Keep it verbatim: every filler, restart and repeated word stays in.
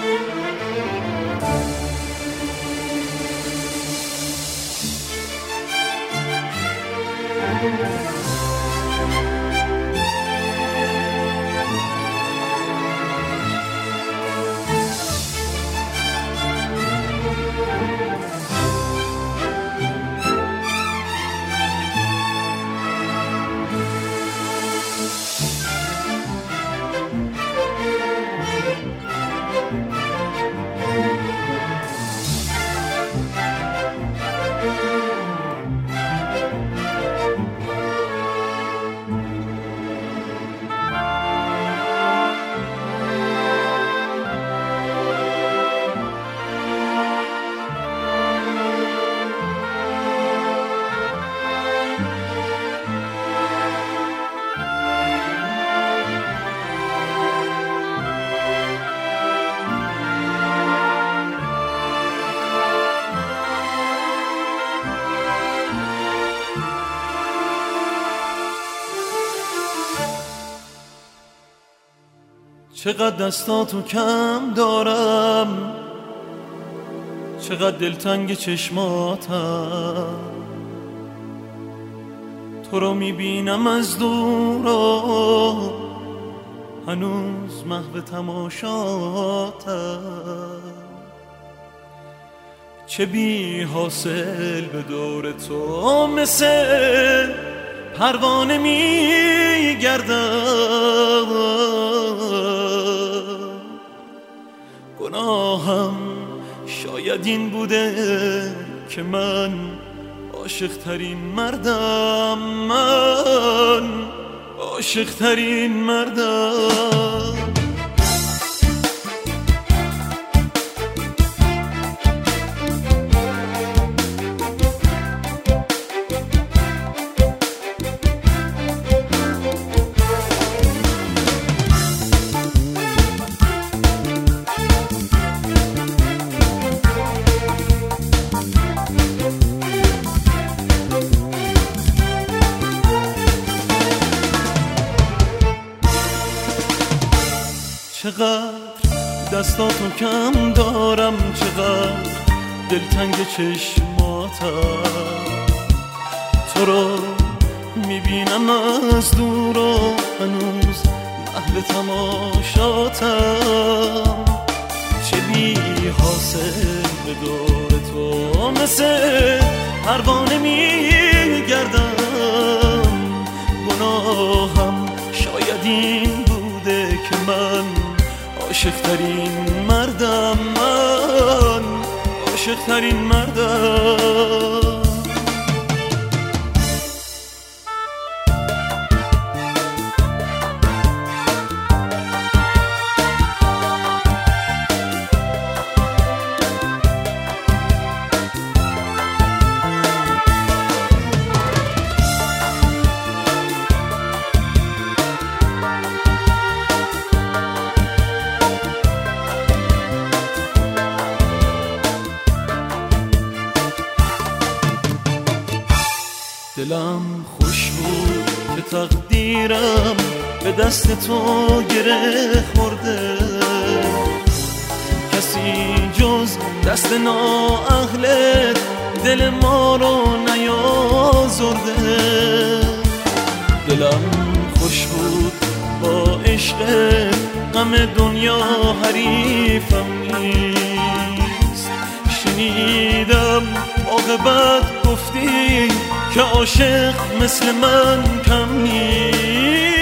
چقدر دستاتو کم دارم، چقدر دلتنگ چشماتم، تو رو میبینم از دور و هنوز محو تماشاتم. چه بی حاصل به دور تو مثل پروانه میگردم. گناهم شاید این بوده که من عاشق ترین مردم، من عاشق ترین مردم. چقدر دستاتو کم دارم، چقدر دلتنگ چشماتم، تو رو میبینم از دور و هنوز محو تماشاتم. چه بی حاصل به دور تو مثل پروانه میگردم. گناهم شاید این بوده که من عاشق ترین مردم، من عاشق ترین مردم. دلم خوش بود که تقدیرم به دست تو گره خورده، کسی جز دست نااهلت دل ما رو نیازرده. دلم خوش بود با عشق، غم دنیا حریفم نیست. شنیدم عاقبت گفتی که عاشق مثل من کم نیست.